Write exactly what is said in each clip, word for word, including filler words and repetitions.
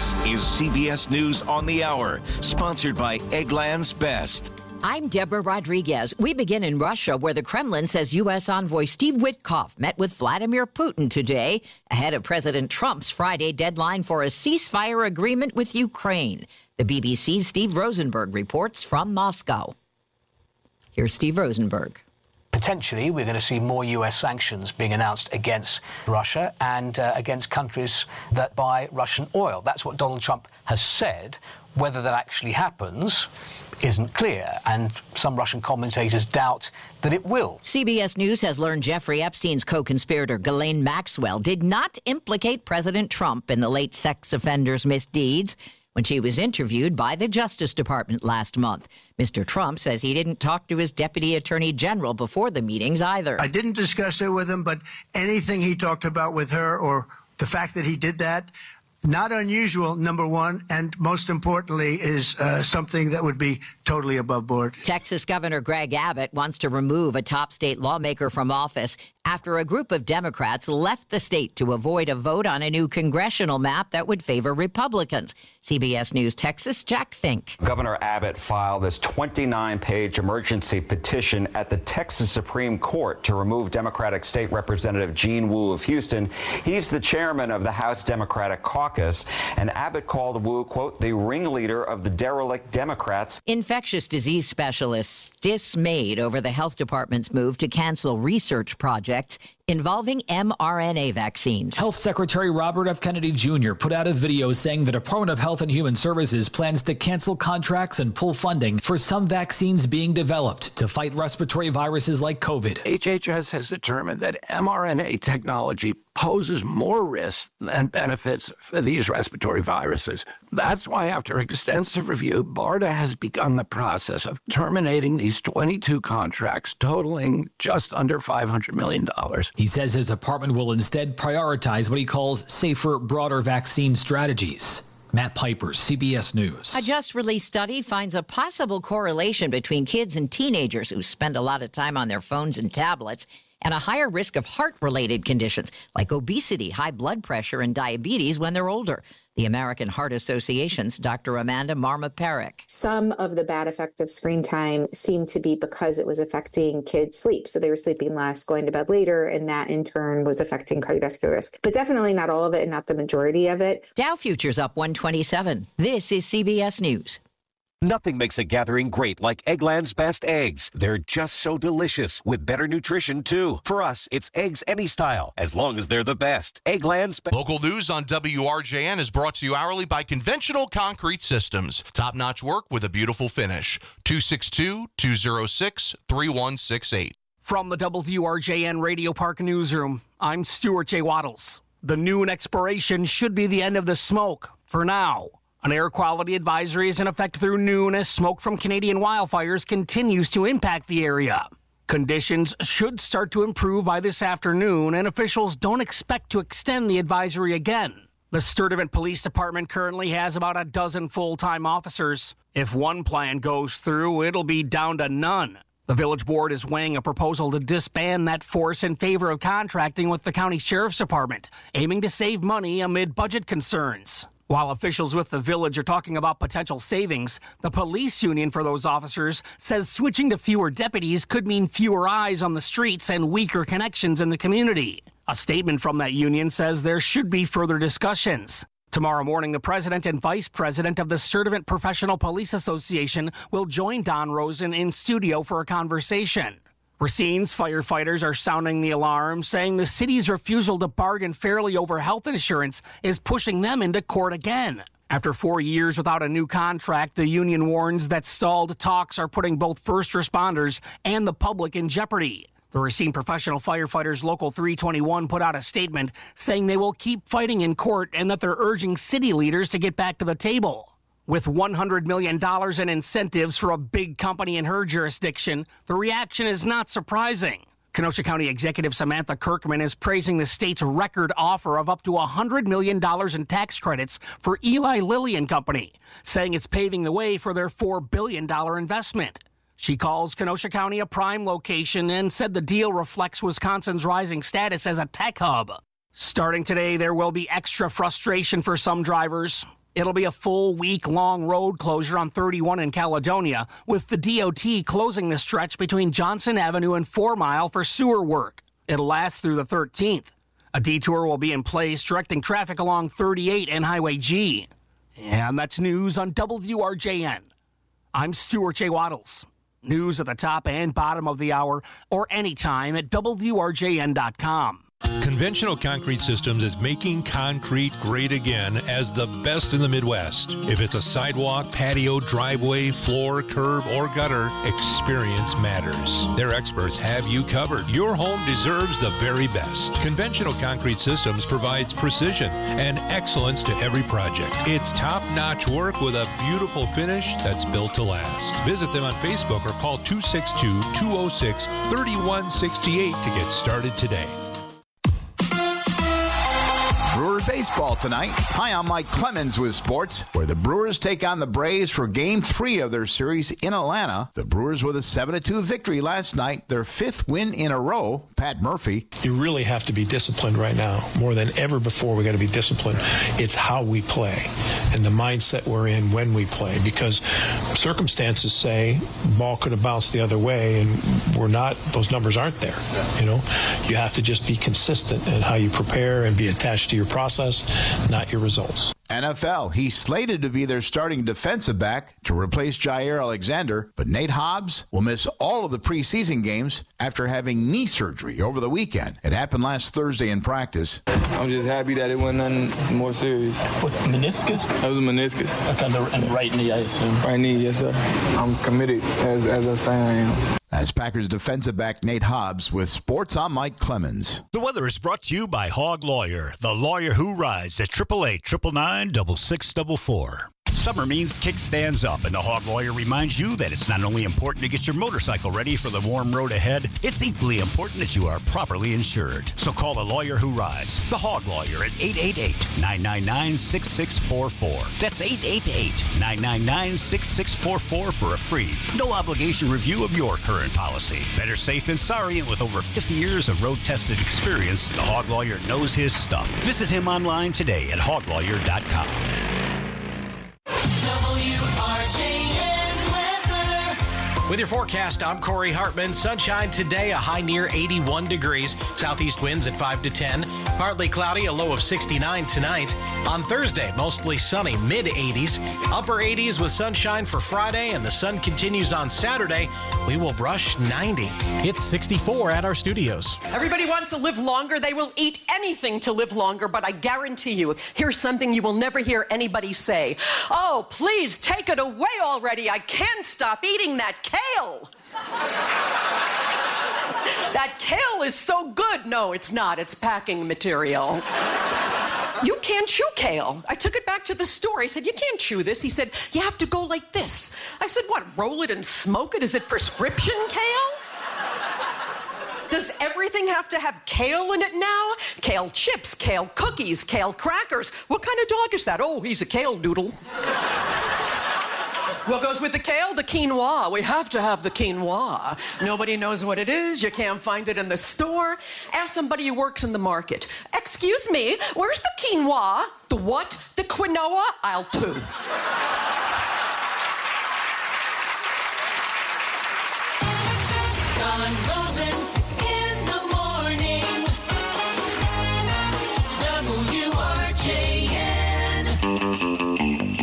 This is C B S News on the Hour, sponsored by Eggland's Best. I'm Deborah Rodriguez. We begin in Russia, where the Kremlin says U S envoy Steve Witkoff met with Vladimir Putin today ahead of President Trump's Friday deadline for a ceasefire agreement with Ukraine. The B B C's Steve Rosenberg reports from Moscow. Here's Steve Rosenberg. Potentially, we're going to see more U S sanctions being announced against Russia and uh, against countries that buy Russian oil. That's what Donald Trump has said. Whether that actually happens isn't clear, and some Russian commentators doubt that it will. C B S News has learned Jeffrey Epstein's co-conspirator Ghislaine Maxwell did not implicate President Trump in the late sex offender's misdeeds when she was interviewed by the Justice Department last month. Mister Trump says he didn't talk to his deputy attorney general before the meetings either. I didn't discuss it with him, but anything he talked about with her or the fact that he did that, not unusual, number one, and most importantly, is uh, something that would be totally above board. Texas Governor Greg Abbott wants to remove a top state lawmaker from office after a group of Democrats left the state to avoid a vote on a new congressional map that would favor Republicans. C B S News Texas, Jack Fink. Governor Abbott filed this twenty-nine page emergency petition at the Texas Supreme Court to remove Democratic State Representative Gene Wu of Houston. He's the chairman of the House Democratic Caucus, and Abbott called Wu, quote, the ringleader of the derelict Democrats. Infectious disease specialists dismayed over the health department's move to cancel research projects involving mRNA vaccines. Health Secretary Robert F. Kennedy Junior put out a video saying the Department of Health and Human Services plans to cancel contracts and pull funding for some vaccines being developed to fight respiratory viruses like COVID. H H S has determined that mRNA technology poses more risk than benefits for these respiratory viruses. That's why, after extensive review, BARDA has begun the process of terminating these twenty-two contracts totaling just under five hundred million dollars. He says his department will instead prioritize what he calls safer, broader vaccine strategies. Matt Piper, C B S News. A just-released study finds a possible correlation between kids and teenagers who spend a lot of time on their phones and tablets and a higher risk of heart-related conditions like obesity, high blood pressure, and diabetes when they're older. The American Heart Association's Doctor Amanda Marma-Perrick. Some of the bad effect of screen time seemed to be because it was affecting kids' sleep. So they were sleeping less, going to bed later, and that in turn was affecting cardiovascular risk. But definitely not all of it and not the majority of it. Dow futures up one twenty-seven. This is C B S News. Nothing makes a gathering great like Eggland's Best eggs. They're just so delicious, with better nutrition, too. For us, it's eggs any style, as long as they're the best. Eggland's Best. Local news on W R J N is brought to you hourly by Conventional Concrete Systems. Top-notch work with a beautiful finish. two six two, two oh six, three one six eight. From the W R J N Radio Park Newsroom, I'm Stuart J. Waddles. The noon expiration should be the end of the smoke, for now. An air quality advisory is in effect through noon as smoke from Canadian wildfires continues to impact the area. Conditions should start to improve by this afternoon, and officials don't expect to extend the advisory again. The Sturtevant Police Department currently has about a dozen full-time officers. If one plan goes through, it'll be down to none. The village board is weighing a proposal to disband that force in favor of contracting with the county sheriff's department, aiming to save money amid budget concerns. While officials with the village are talking about potential savings, the police union for those officers says switching to fewer deputies could mean fewer eyes on the streets and weaker connections in the community. A statement from that union says there should be further discussions. Tomorrow morning, the president and vice president of the Sturtevant Professional Police Association will join Don Rosen in studio for a conversation. Racine's firefighters are sounding the alarm, saying the city's refusal to bargain fairly over health insurance is pushing them into court again. After four years without a new contract, the union warns that stalled talks are putting both first responders and the public in jeopardy. The Racine Professional Firefighters Local three twenty-one put out a statement saying they will keep fighting in court and that they're urging city leaders to get back to the table. With one hundred million dollars in incentives for a big company in her jurisdiction, the reaction is not surprising. Kenosha County Executive Samantha Kirkman is praising the state's record offer of up to one hundred million dollars in tax credits for Eli Lilly and Company, saying it's paving the way for their four billion dollars investment. She calls Kenosha County a prime location and said the deal reflects Wisconsin's rising status as a tech hub. Starting today, there will be extra frustration for some drivers. It'll be a full week-long road closure on thirty-one in Caledonia, with the D O T closing the stretch between Johnson Avenue and Four Mile for sewer work. It'll last through the thirteenth. A detour will be in place, directing traffic along thirty-eight and Highway G. And that's news on W R J N. I'm Stuart J. Waddles. News at the top and bottom of the hour, or anytime at W R J N dot com. Conventional Concrete Systems is making concrete great again as the best in the Midwest. If it's a sidewalk, patio, driveway, floor, curb, or gutter, experience matters. Their experts have you covered. Your home deserves the very best. Conventional Concrete Systems provides precision and excellence to every project. It's top-notch work with a beautiful finish that's built to last. Visit them on Facebook or call two six two, two oh six, three one six eight to get started today. Brewer baseball tonight. Hi, I'm Mike Clemens with sports, where the Brewers take on the Braves for game three of their series in Atlanta. The Brewers with a seven to two victory last night, their fifth win in a row. Pat Murphy. You really have to be disciplined right now. More than ever before, we got to be disciplined. It's how we play and the mindset we're in when we play, because circumstances say the ball could have bounced the other way, and we're not, those numbers aren't there. You know, you have to just be consistent in how you prepare and be attached to your process, not your results. N F L, he's slated to be their starting defensive back to replace Jair Alexander, but Nate Hobbs will miss all of the preseason games after having knee surgery over the weekend. It happened last Thursday in practice. I'm just happy that it wasn't nothing more serious. What's meniscus? That was a meniscus. Okay, on the, on the right knee, I assume. Right knee, yes, sir. I'm committed, as, as I say I am. As Packers defensive back Nate Hobbs with Sports, I'm Mike Clemens. The weather is brought to you by Hog Lawyer, the lawyer who rides at triple eight, triple nine, double six, double four. Summer means kickstands up, and the Hog Lawyer reminds you that it's not only important to get your motorcycle ready for the warm road ahead, it's equally important that you are properly insured. So call the lawyer who rides, the Hog Lawyer, at eight eight eight, nine nine nine, six six four four. That's eight eight eight, nine nine nine, six six four four for a free, no obligation review of your current policy. Better safe than sorry, and with over fifty years of road-tested experience, the Hog Lawyer knows his stuff. Visit him online today at hog lawyer dot com. W R J N weather. With your forecast, I'm Corey Hartman. Sunshine today, a high near eighty-one degrees. Southeast winds at five to ten. Partly cloudy, a low of sixty-nine tonight. On Thursday, mostly sunny, mid eighties. Upper eighties with sunshine for Friday, and the sun continues on Saturday. We will brush ninety. It's sixty-four at our studios. Everybody wants to live longer. They will eat anything to live longer, but I guarantee you, here's something you will never hear anybody say. Oh, please take it away already. I can't stop eating that kale. That kale is so good. No, it's not. It's packing material. You can't chew kale. I took it back to the store. I said, you can't chew this. He said, you have to go like this. I said, what, roll it and smoke it? Is it prescription kale? Does everything have to have kale in it now? Kale chips, kale cookies, kale crackers. What kind of dog is that? Oh, he's a kale doodle. What goes with the kale? The quinoa. We have to have the quinoa. Nobody knows what it is. You can't find it in the store. Ask somebody who works in the market. Excuse me, where's the quinoa? The what? The quinoa? Aisle two. Don Rosen in the morning. W R J N.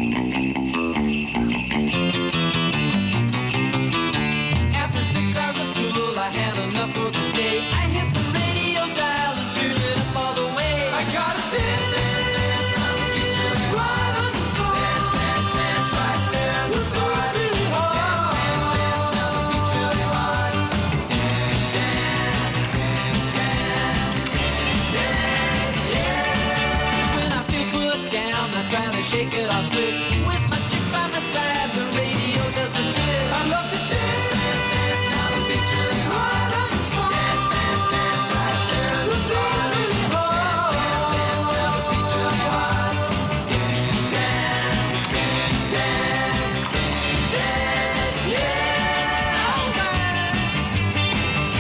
After six hours of school, I had enough for the day. I hit the radio dial and turned it up all the way. I got a dance, dance, dance, on the beach really right on the spot. Dance, dance, dance, right there on the spot. Really hard. Dance, dance, dance, on the beach really hard. Dance, dance, dance, yeah. When I feel put down, I'm trying to shake it off quick. With my chick by my side, the radio does the trick. I love to dance, dance, dance, now the beat's really hard on the spot. Dance, dance, dance, right there on the spot. Really hard. Dance, dance, dance, now the beat's really hard. Dance, dance, dance, yeah. All right.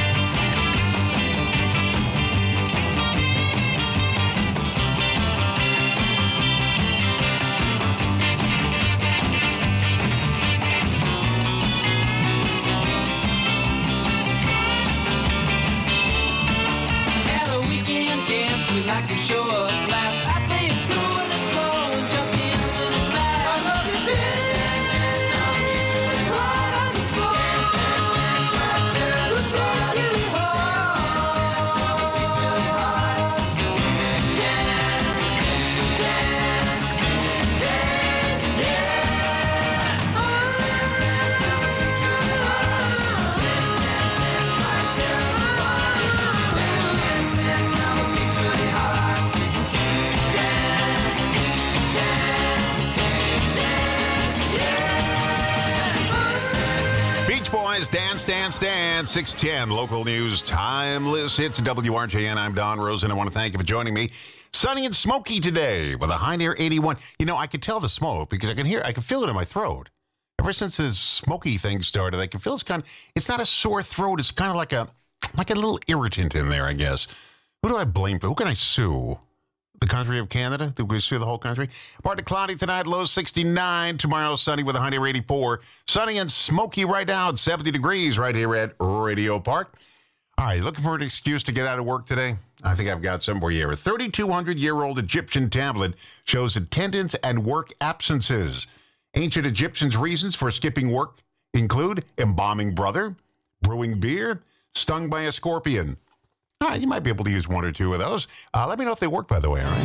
Rise, dance, dance, dance. six ten, local news, timeless. It's W R J N. I'm Don Rosen. I want to thank you for joining me. Sunny and smoky today with a high near eighty-one. You know, I could tell the smoke because I can hear, I can feel it in my throat. Ever since this smoky thing started, I can feel it's kind of, it's not a sore throat. It's kind of like a, like a little irritant in there, I guess. Who do I blame for? Who can I sue? The country of Canada? Do we sue the whole country? Partly cloudy tonight, low sixty-nine. Tomorrow, sunny with a high near eighty-four. Sunny and smoky right now at seventy degrees right here at Radio Park. All right, looking for an excuse to get out of work today? I think I've got some for you here. A thirty-two hundred year old Egyptian tablet shows attendance and work absences. Ancient Egyptians' reasons for skipping work include embalming brother, brewing beer, stung by a scorpion. All right, you might be able to use one or two of those. Uh, let me know if they work, by the way, all right?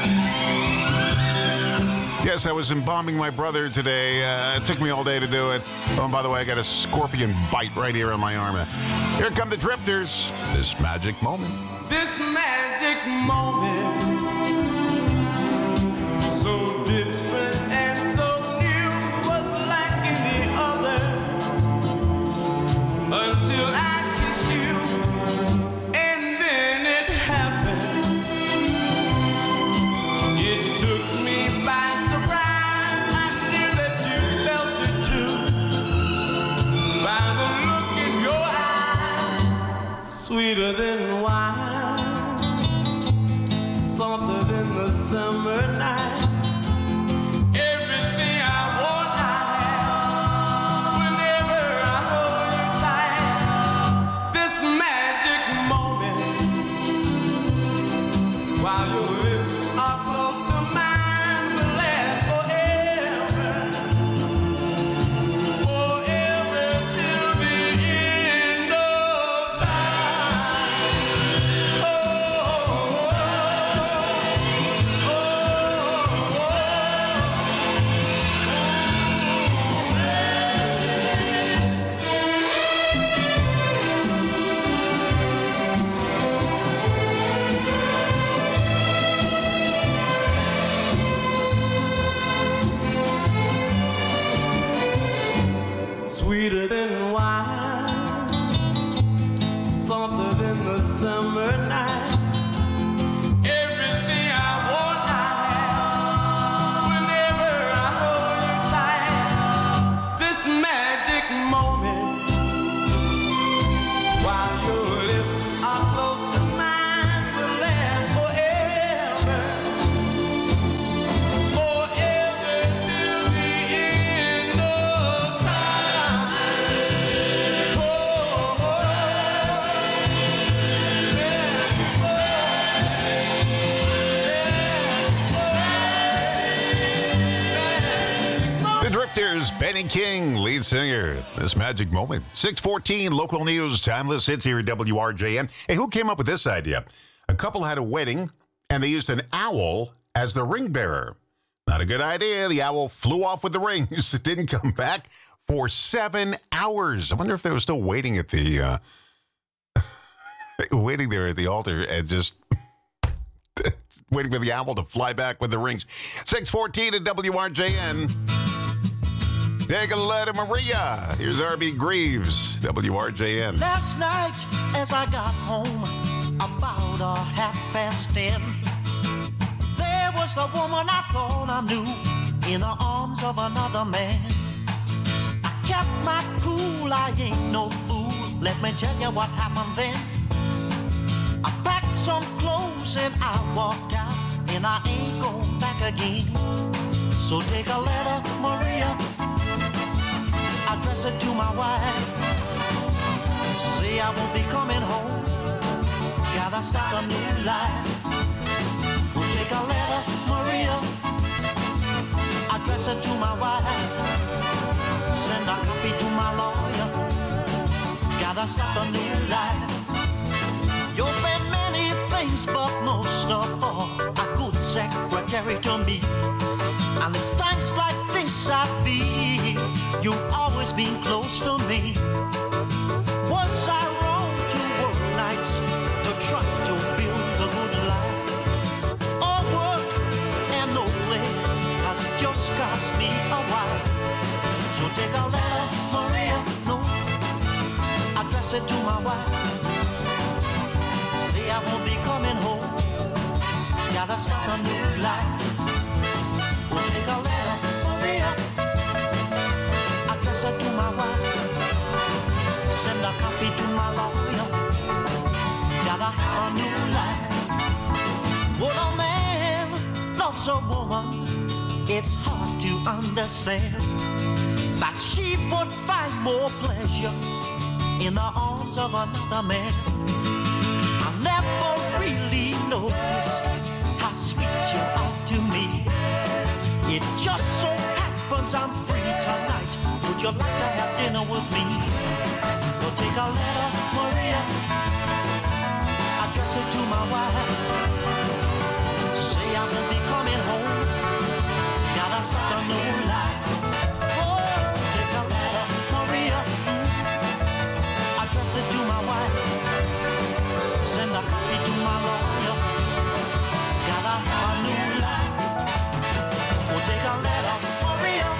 Yes, I was embalming my brother today. Uh, it took me all day to do it. Oh, and by the way, I got a scorpion bite right here on my arm. Here come the Drifters. This magic moment. This magic moment, so different and so new, was like any other, until I kissed you, and then it happened. It took me by surprise. I knew that you felt it too, by the look in your eye, sweeter than wine, softer than the summer night. Everything I want, I have. Whenever I hold you tight, this magic moment, while your lips are close to mine, will last forever, forever till the end of time. Oh, sweeter than wine, softer than the summer night. Everything I want, I have. Whenever I hold you tight, this magic moment, while your lips are close to mine, will last forever, forever till the end of time. Oh, The Drifters, Benny King, lead singer. This magic moment. six fourteen, local news, timeless hits here at W R J N. Hey, who came up with this idea? A couple had a wedding, and they used an owl as the ring bearer. Not a good idea. The owl flew off with the rings. It didn't come back for seven hours. I wonder if they were still waiting at the, uh, waiting there at the altar and just waiting for the owl to fly back with the rings. six fourteen at W R J N. Take a letter, Maria. Here's R B Greaves, W R J N. Last night, as I got home, about a half past ten, there was the woman I thought I knew in the arms of another man. I kept my cool, I ain't no fool. Let me tell you what happened then. I packed some clothes and I walked out, and I ain't going back again. So take a letter, Maria, address it to my wife. Say I won't be coming home, gotta start a new life. We'll take a letter, Maria, address it to my wife. Send a copy to my lawyer, gotta start a new life. You've been many things, but most of all, a good secretary to me. And it's times like this I feel you've always been close to me. Was I wrong to work nights to try to build a good life? All work and no play has just cost me a while. So take a letter, Maria, no, address it to my wife. Say I won't be coming home. Gotta start a new life. We'll take a letter, Maria. Address it to my wife. Send a copy to my lawyer. Gotta have a new life. When a man loves a woman, it's hard to understand that she would find more pleasure in the arms of another man. I never really noticed how sweet you are to me. It just so happens I'm free tonight. Would you like to have dinner with me? We'll take a letter, Maria. Address it to my wife. Say I won't be coming home. Gotta start a new life. Oh, take a letter, Maria. Address it to my wife. Send a copy to my lawyer. Gotta have a new life. We'll take a letter, Maria.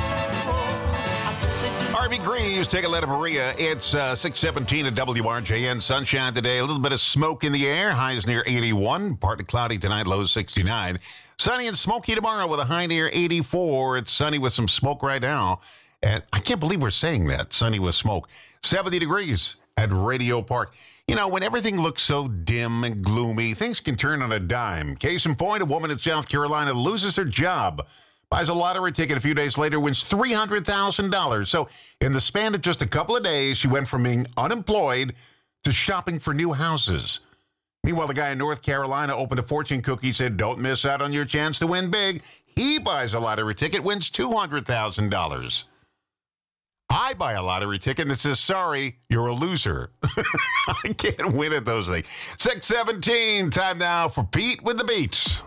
Oh, address it to Harvey Greaves, take a letter, Maria. It's uh, six seventeen at W R J N. Sunshine today. A little bit of smoke in the air. Highs near eighty-one. Partly cloudy tonight. Lows sixty-nine. Sunny and smoky tomorrow with a high near eighty-four. It's sunny with some smoke right now. And I can't believe we're saying that. Sunny with smoke. seventy degrees at Radio Park. You know, when everything looks so dim and gloomy, things can turn on a dime. Case in point, a woman in South Carolina loses her job, buys a lottery ticket a few days later, wins three hundred thousand dollars. So in the span of just a couple of days, she went from being unemployed to shopping for new houses. Meanwhile, the guy in North Carolina opened a fortune cookie, said, don't miss out on your chance to win big. He buys a lottery ticket, wins two hundred thousand dollars. I buy a lottery ticket that says, sorry, you're a loser. I can't win at those things. six seventeen, time now for Pete with the Beats.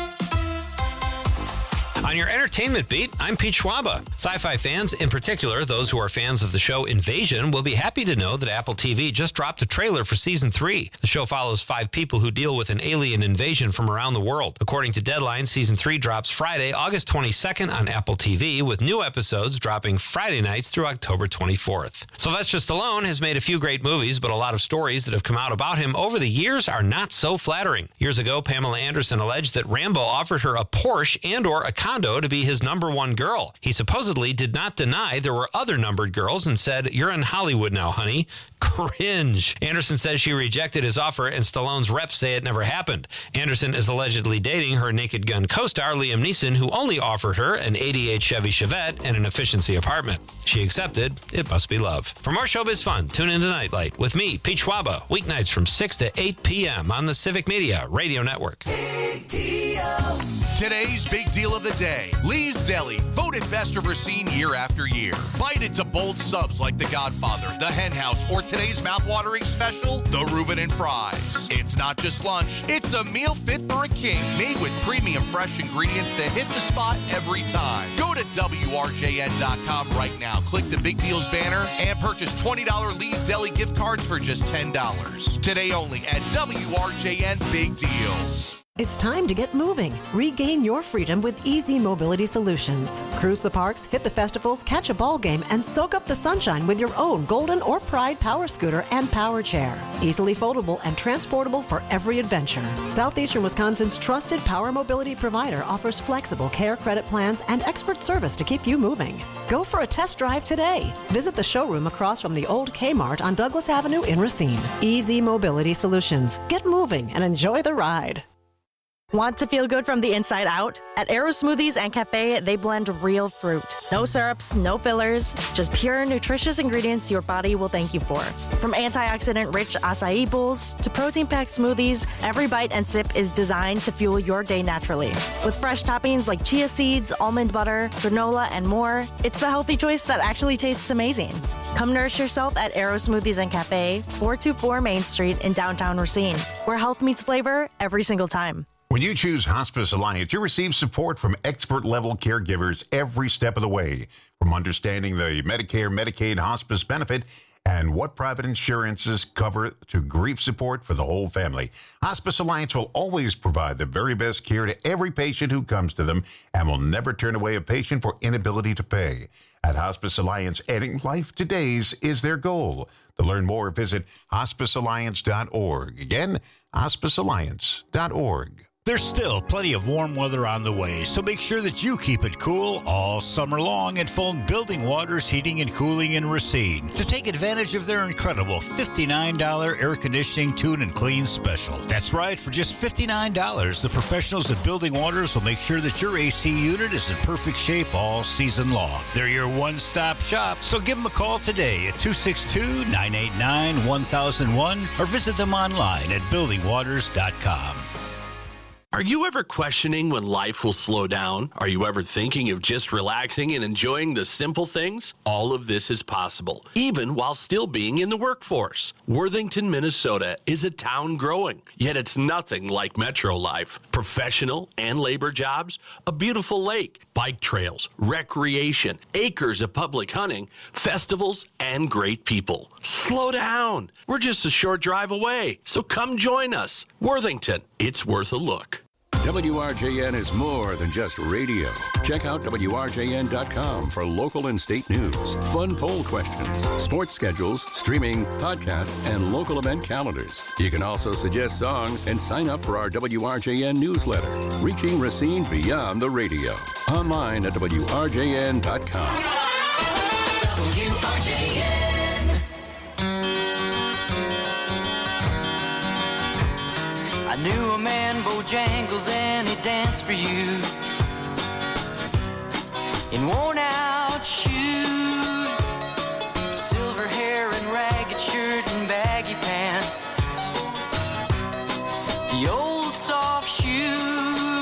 On your entertainment beat, I'm Pete Schwaba. Sci-fi fans, in particular those who are fans of the show Invasion, will be happy to know that Apple T V just dropped a trailer for season three. The show follows five people who deal with an alien invasion from around the world. According to Deadline, season three drops Friday, August twenty-second on Apple T V, with new episodes dropping Friday nights through October twenty-fourth. Sylvester Stallone has made a few great movies, but a lot of stories that have come out about him over the years are not so flattering. Years ago, Pamela Anderson alleged that Rambo offered her a Porsche and or a condo to be his number one girl. He supposedly did not deny there were other numbered girls and said, you're in Hollywood now, honey. Cringe. Anderson says she rejected his offer and Stallone's reps say it never happened. Anderson is allegedly dating her Naked Gun co-star Liam Neeson, who only offered her an eighty-eight Chevy Chevette and an efficiency apartment. She accepted. It must be love. For more showbiz fun, tune in to Nightlight with me, Pete Schwaba, weeknights from six to eight p.m. on the Civic Media Radio Network. Big deals. Today's big deal of the day. Lee's Deli, voted best ever seen year after year. Bite into bold subs like The Godfather, The Hen House, or today's mouthwatering special, the Reuben and Fries. It's not just lunch, it's a meal fit for a king, made with premium fresh ingredients that hit the spot every time. Go to W R J N dot com right now, click the Big Deals banner, and purchase twenty dollars Lee's Deli gift cards for just ten dollars. Today only at W R J N Big Deals. It's time to get moving. Regain your freedom with Easy Mobility Solutions. Cruise the parks, hit the festivals, catch a ball game, and soak up the sunshine with your own Golden or Pride power scooter and power chair. Easily foldable and transportable for every adventure. Southeastern Wisconsin's trusted power mobility provider offers flexible care credit plans and expert service to keep you moving. Go for a test drive today. Visit the showroom across from the old Kmart on Douglas Avenue in Racine. Easy Mobility Solutions. Get moving and enjoy the ride. Want to feel good from the inside out? At Arrow Smoothies and Cafe, they blend real fruit. No syrups, no fillers, just pure, nutritious ingredients your body will thank you for. From antioxidant-rich acai bowls to protein-packed smoothies, every bite and sip is designed to fuel your day naturally. With fresh toppings like chia seeds, almond butter, granola, and more, it's the healthy choice that actually tastes amazing. Come nourish yourself at Arrow Smoothies and Cafe, four two four Main Street in downtown Racine, where health meets flavor every single time. When you choose Hospice Alliance, you receive support from expert-level caregivers every step of the way. From understanding the Medicare, Medicaid, hospice benefit and what private insurances cover to grief support for the whole family. Hospice Alliance will always provide the very best care to every patient who comes to them and will never turn away a patient for inability to pay. At Hospice Alliance, adding life to days is their goal. To learn more, visit hospice alliance dot org. Again, hospice alliance dot org. There's still plenty of warm weather on the way, so make sure that you keep it cool all summer long and phone Building Waters Heating and Cooling in Racine to take advantage of their incredible fifty-nine dollars air conditioning tune and clean special. That's right, for just fifty-nine dollars, the professionals at Building Waters will make sure that your A C unit is in perfect shape all season long. They're your one-stop shop, so give them a call today at two six two, nine eight nine, one thousand one or visit them online at building waters dot com. Are you ever questioning when life will slow down? Are you ever thinking of just relaxing and enjoying the simple things? All of this is possible, even while still being in the workforce. Worthington, Minnesota is a town growing, yet it's nothing like metro life. Professional and labor jobs, a beautiful lake, bike trails, recreation, acres of public hunting, festivals, and great people. Slow down. We're just a short drive away, so come join us. Worthington, it's worth a look. W R J N is more than just radio. Check out W R J N dot com for local and state news, fun poll questions, sports schedules, streaming, podcasts, and local event calendars. You can also suggest songs and sign up for our W R J N newsletter, reaching Racine beyond the radio. Online at W R J N dot com. W R J N. I knew a man, Bojangles, and he danced for you in worn-out shoes, silver hair and ragged shirt and baggy pants, the old soft shoe.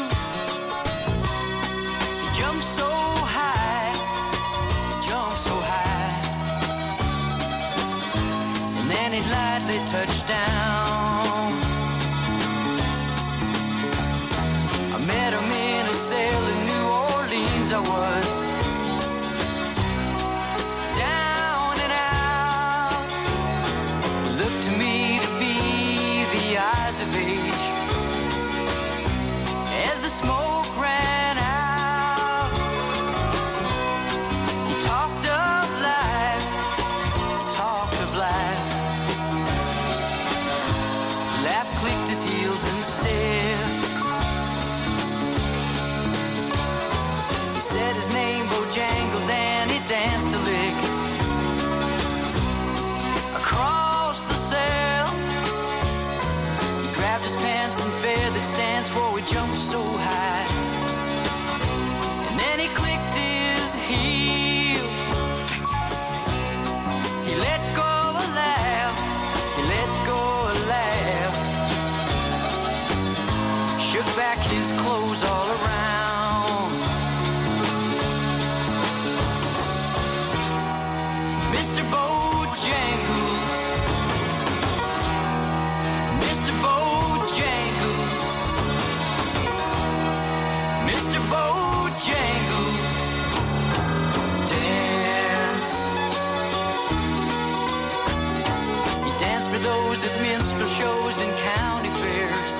He jumped so high, jumped so high, and then he lightly touched down. Met him in a cell in New Orleans, I was down and out. He looked to me to be the eyes of age as the smoke ran out. He talked of life, he talked of life. He laughed, clicked his heels and stared. Said his name, Bojangles, and he danced a lick across the cell. He grabbed his pants and feathered stance, whoa, he jumped so high. And then he clicked his heels. He let go a laugh, he let go a laugh. Shook back his clothes all around. Mister Bojangles, Mister Bojangles, Mister Bojangles, dance. He danced for those at minstrel shows and county fairs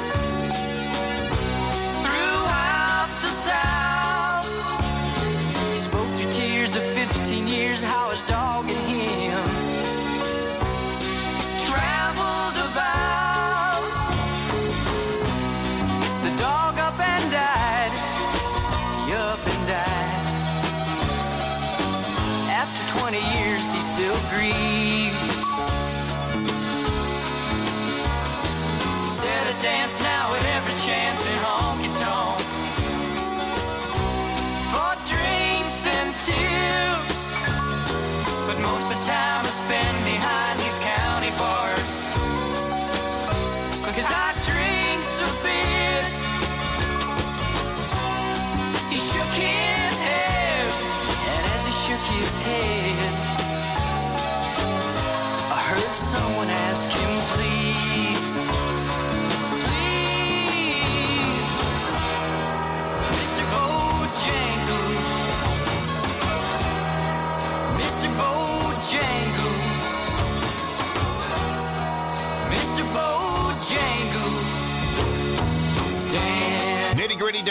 throughout the South. He spoke through tears of fifteen years how his dog and him traveled about. The dog up and died, he up and died. After twenty years he still grieves. He said I dance now at every chance in honky-tonk for drinks and tips. But most of the time I spend behind these county bars, 'cause I drink so big. He shook his head, and as he shook his head, I heard someone ask him, please, please, Mister Bojangles, Mister Bojangles,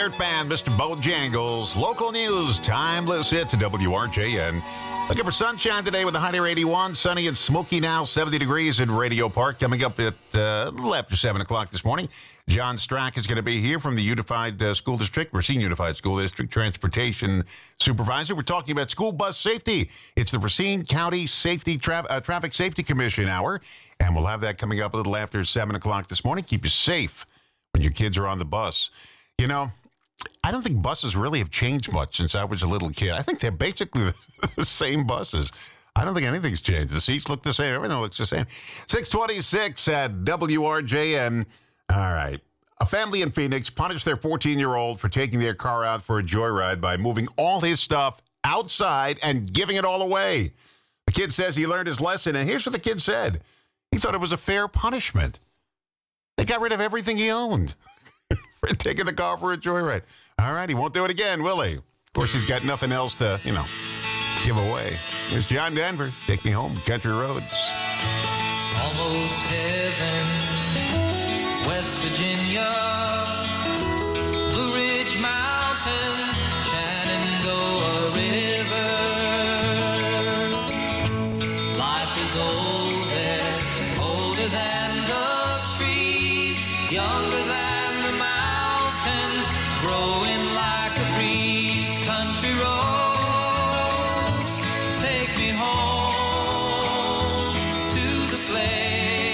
Spirit Band, Mister Bojangles. Local news, timeless hits at W R J N. Looking for sunshine today with a high near eighty-one. Sunny and smoky now, seventy degrees in Radio Park. Coming up at uh, a little after seven o'clock this morning. John Strack is going to be here from the Unified uh, School District, Racine Unified School District Transportation Supervisor. We're talking about school bus safety. It's the Racine County Safety Tra- uh, Traffic Safety Commission Hour, and we'll have that coming up a little after seven o'clock this morning. Keep you safe when your kids are on the bus. You know, I don't think buses really have changed much since I was a little kid. I think they're basically the same buses. I don't think anything's changed. The seats look the same. Everything looks the same. six twenty-six at W R J N. All right. A family in Phoenix punished their fourteen-year-old for taking their car out for a joyride by moving all his stuff outside and giving it all away. The kid says he learned his lesson, and here's what the kid said. He thought it was a fair punishment. They got rid of everything he owned for taking the car for a joyride. All right, he won't do it again, will he? Of course, he's got nothing else to, you know, give away. Here's John Denver. Take me home, country roads. Almost heaven. West Virginia, Blue Ridge Mountains, Shenandoah River. Life is old there, older than the trees, younger than the mountains, growing like a breeze. Country roads, take me home to the place.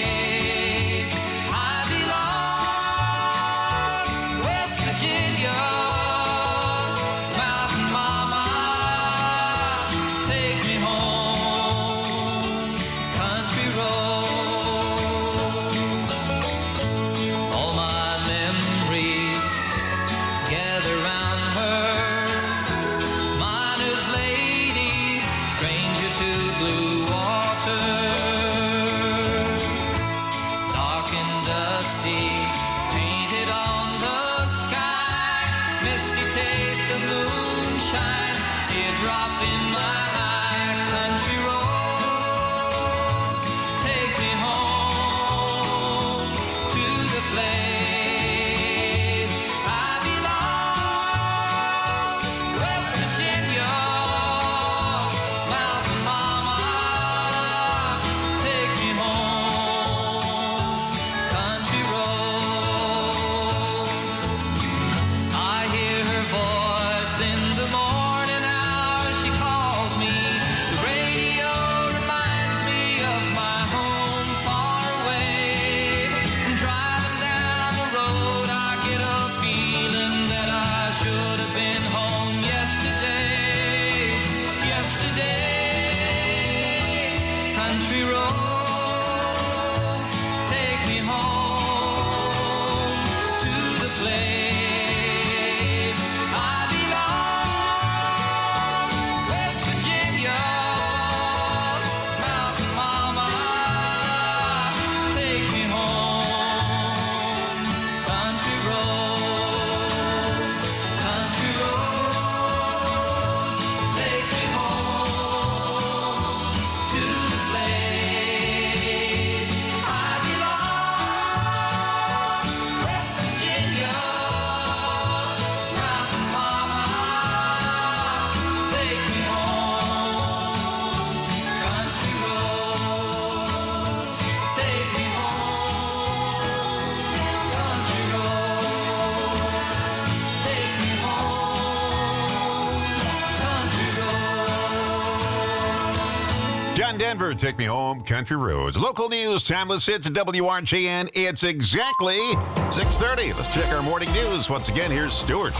Denver, take me home, country roads. Local news, timeless hits at W R J N. It's exactly six thirty. Let's check our morning news. Once again, here's Stuart.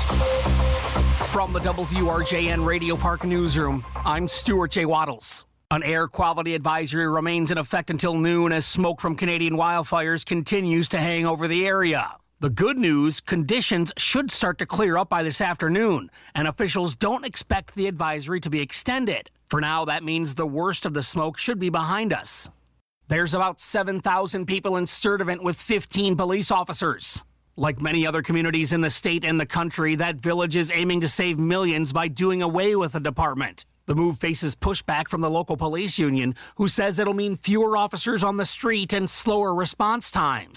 From the W R J N Radio Park Newsroom, I'm Stuart J. Waddles. An air quality advisory remains in effect until noon as smoke from Canadian wildfires continues to hang over the area. The good news, conditions should start to clear up by this afternoon, and officials don't expect the advisory to be extended. For now, that means the worst of the smoke should be behind us. There's about seven thousand people in Sturtevant with fifteen police officers. Like many other communities in the state and the country, that village is aiming to save millions by doing away with the department. The move faces pushback from the local police union, who says it'll mean fewer officers on the street and slower response times.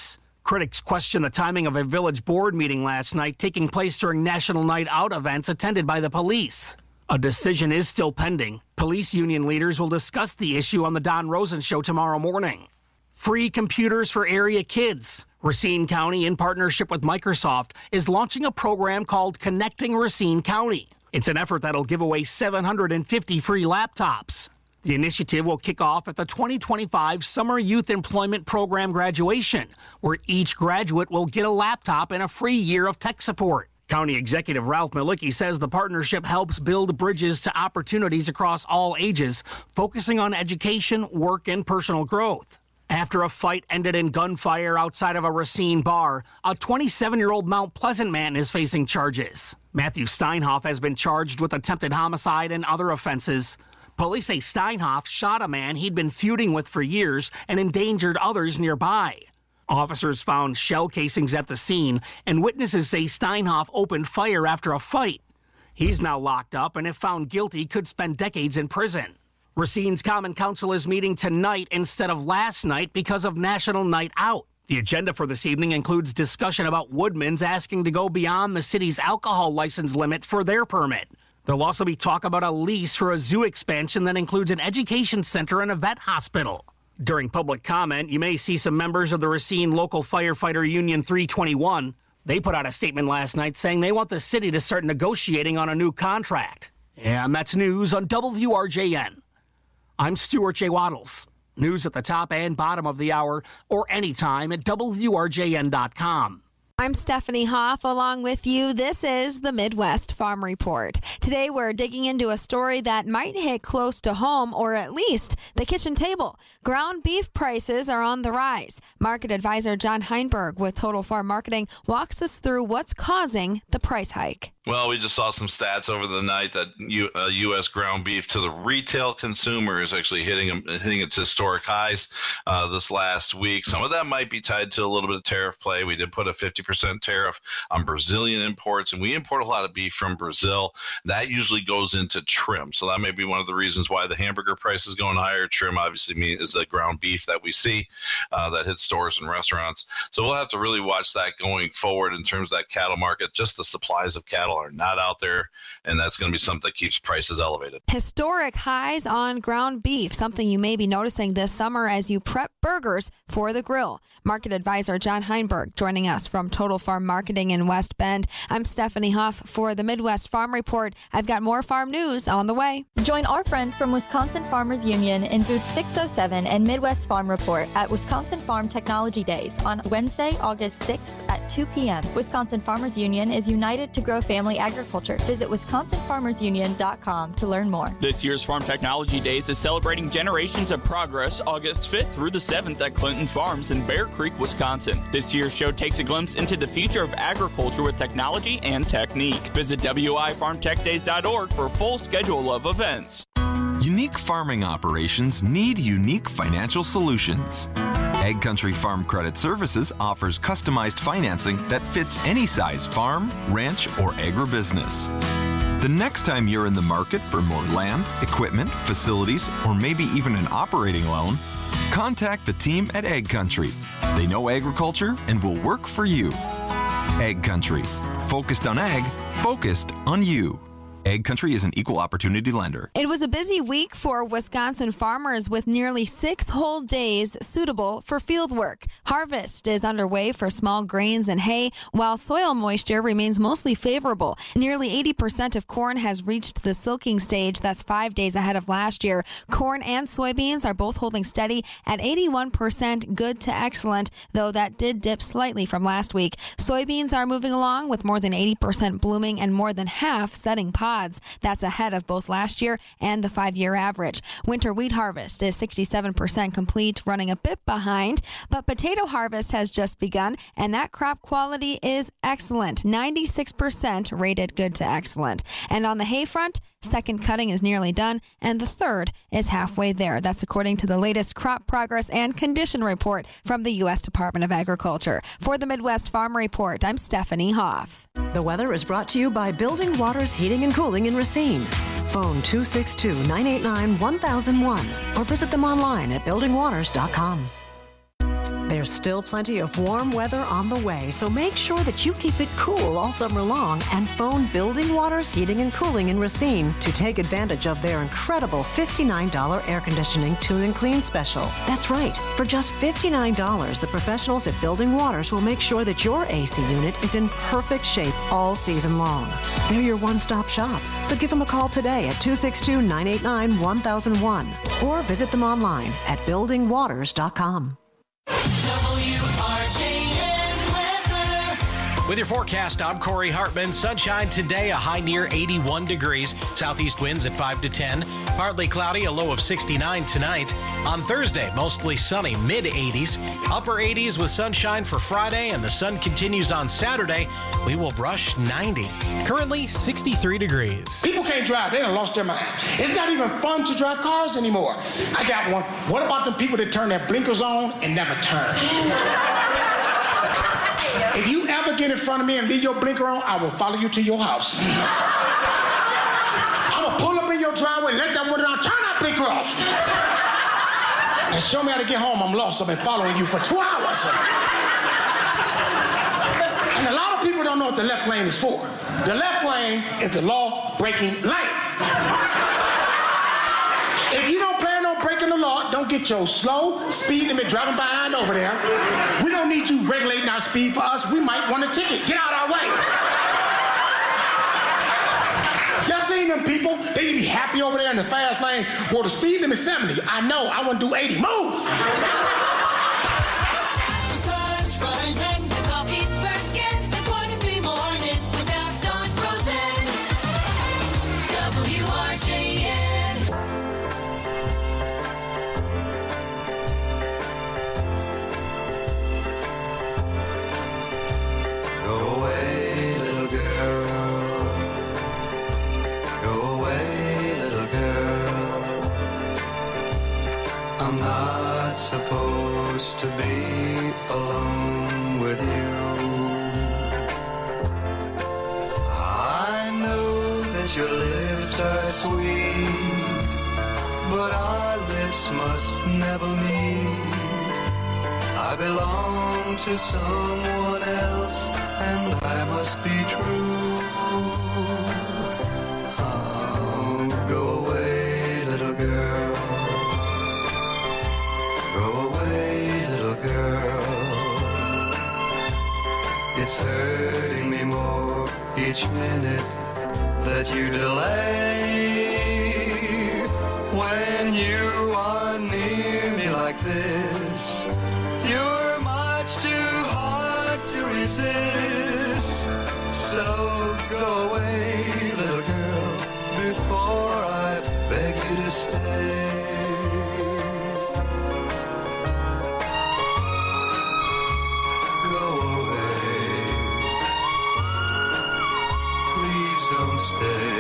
Critics question the timing of a village board meeting last night taking place during National Night Out events attended by the police. A decision is still pending. Police union leaders will discuss the issue on the Don Rosen Show tomorrow morning. Free computers for area kids. Racine County, in partnership with Microsoft, is launching a program called Connecting Racine County. It's an effort that'll give away seven hundred fifty free laptops. The initiative will kick off at the twenty twenty-five Summer Youth Employment Program graduation, where each graduate will get a laptop and a free year of tech support. County Executive Ralph Malicki says the partnership helps build bridges to opportunities across all ages, focusing on education, work, and personal growth. After a fight ended in gunfire outside of a Racine bar, a twenty-seven-year-old Mount Pleasant man is facing charges. Matthew Steinhoff has been charged with attempted homicide and other offenses. Police say Steinhoff shot a man he'd been feuding with for years and endangered others nearby. Officers found shell casings at the scene, and witnesses say Steinhoff opened fire after a fight. He's now locked up and, if found guilty, could spend decades in prison. Racine's Common Council is meeting tonight instead of last night because of National Night Out. The agenda for this evening includes discussion about Woodman's asking to go beyond the city's alcohol license limit for their permit. There'll also be talk about a lease for a zoo expansion that includes an education center and a vet hospital. During public comment, you may see some members of the Racine Local Firefighter Union three twenty-one. They put out a statement last night saying they want the city to start negotiating on a new contract. And that's news on W R J N. I'm Stuart J. Waddles. News at the top and bottom of the hour or anytime at W R J N dot com. I'm Stephanie Hoff along with you. This is the Midwest Farm Report. Today we're digging into a story that might hit close to home, or at least the kitchen table. Ground beef prices are on the rise. Market advisor John Heinberg with Total Farm Marketing walks us through what's causing the price hike. Well, we just saw some stats over the night that U, uh, U S ground beef to the retail consumer is actually hitting hitting its historic highs uh, this last week. Some of that might be tied to a little bit of tariff play. We did put a fifty percent tariff on Brazilian imports, and we import a lot of beef from Brazil. That usually goes into trim, so that may be one of the reasons why the hamburger price is going higher. Trim obviously is the ground beef that we see uh, that hits stores and restaurants. So we'll have to really watch that going forward in terms of that cattle market. Just the supplies of cattle are not out there, and that's going to be something that keeps prices elevated. Historic highs on ground beef, something you may be noticing this summer as you prep burgers for the grill. Market advisor John Heinberg joining us from Total Farm Marketing in West Bend. I'm Stephanie Huff for the Midwest Farm Report. I've got more farm news on the way. Join our friends from Wisconsin Farmers Union in booth six oh seven and Midwest Farm Report at Wisconsin Farm Technology Days on Wednesday, August sixth at two p.m. Wisconsin Farmers Union is united to grow family agriculture. Visit wisconsin farmers union dot com to learn more. This year's Farm Technology Days is celebrating generations of progress August fifth through the seventh at Clinton Farms in Bear Creek, Wisconsin. This year's show takes a glimpse into the future of agriculture with technology and technique. Visit w i farm tech days dot org for a full schedule of events. Unique farming operations need unique financial solutions. Ag Country Farm Credit Services offers customized financing that fits any size farm, ranch, or agribusiness. The next time you're in the market for more land, equipment, facilities, or maybe even an operating loan, contact the team at Ag Country. They know agriculture and will work for you. Ag Country. Focused on ag, focused on you. Ag Country is an equal opportunity lender. It was a busy week for Wisconsin farmers with nearly six whole days suitable for field work. Harvest is underway for small grains and hay, while soil moisture remains mostly favorable. Nearly eighty percent of corn has reached the silking stage. That's five days ahead of last year. Corn and soybeans are both holding steady at eighty-one percent good to excellent, though that did dip slightly from last week. Soybeans are moving along with more than eighty percent blooming and more than half setting pods. That's ahead of both last year and the five-year average. Winter wheat harvest is sixty-seven percent complete, running a bit behind, but potato harvest has just begun, and that crop quality is excellent, ninety-six percent rated good to excellent. And on the hay front, second cutting is nearly done, and the third is halfway there. That's according to the latest crop progress and condition report from the U S Department of Agriculture. For the Midwest Farm Report, I'm Stephanie Hoff. The weather is brought to you by Building Waters Heating and Cooling in Racine. Phone two six two, nine eight nine, one thousand one or visit them online at building waters dot com. There's still plenty of warm weather on the way, so make sure that you keep it cool all summer long and phone Building Waters Heating and Cooling in Racine to take advantage of their incredible fifty-nine dollars air conditioning tune and clean special. That's right. For just fifty-nine dollars, the professionals at Building Waters will make sure that your A C unit is in perfect shape all season long. They're your one-stop shop, so give them a call today at two six two, nine eight nine, one thousand one or visit them online at building waters dot com. With your forecast, I'm Corey Hartman. Sunshine today, a high near eighty-one degrees. Southeast winds at five to ten. Partly cloudy, a low of sixty-nine tonight. On Thursday, mostly sunny, mid eighties. Upper eighties with sunshine for Friday, and the sun continues on Saturday. We will brush ninety. Currently, sixty-three degrees. People can't drive. They done lost their minds. It's not even fun to drive cars anymore. I got one. What about the people that turn their blinkers on and never turn? If you ever get in front of me and leave your blinker on, I will follow you to your house. I will pull up in your driveway, let that window down, turn that blinker off. And show me how to get home. I'm lost. I've been following you for two hours. And a lot of people don't know what the left lane is for. The left lane is the law-breaking lane. If you don't plan on breaking the law, don't get your slow speed limit driving behind over there. We don't need you regulating our speed for us. We might want a ticket. Get out of our way. Y'all seen them people? They be happy over there in the fast lane. Well, the speed limit is seventy. I know. I want to do eighty. Move. I'm not supposed to be alone with you. I know that your lips are sweet, but our lips must never meet. I belong to someone else, and I must be true. Oh, go away, little girl. Go away, little girl. It's hurting me more each minute that you delay. When you are near me like this, you're much too hard to resist. So go away, little girl, before I beg you to stay. Don't stay.